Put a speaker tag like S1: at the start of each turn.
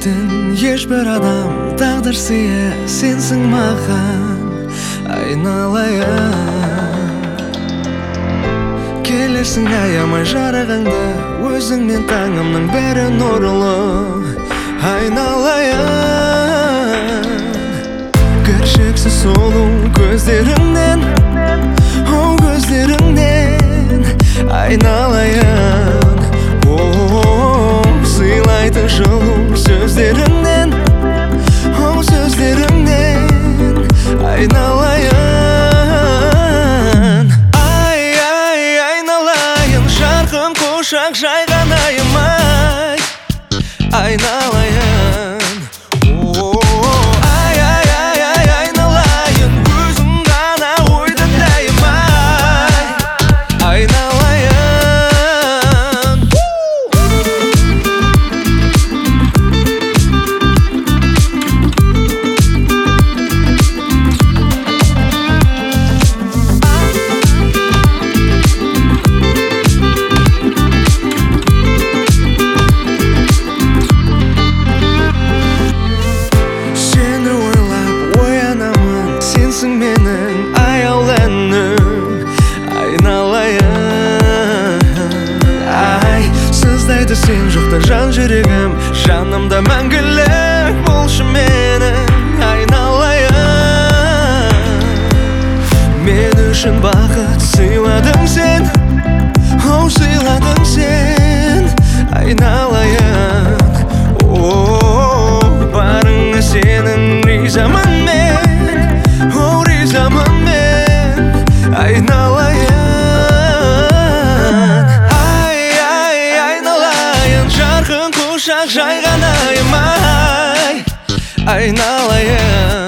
S1: bilmeydin hiçbir adam taqdir siye sensin mаған aynalayın. Келерсің аямай жарығыңды өзіңмен таңымның бәрі нұрлы айналайын. Кіршіксіз сұлу көздеріңнен, оу көздеріңнен айналайын. Оу сыйлайтын жылу сөздеріңнен, оу сөздеріңнен айналайын. Құшақ жайған айымай айналайын. Айналайын, өзің ғана ойдатайым айналайын. Менің аяуланым айналайын. Ай, сыздайды сен жоқта жан жүрегім, жанымда мәңгілік болшы менің айналайын. Мен үшін бақыт сыйладың сен, оу сыйладың сен айналайын. Оу барыңа сенің ризамын мен, айналайын. Айналайын, жарқын құшақ жайған айым айналайын.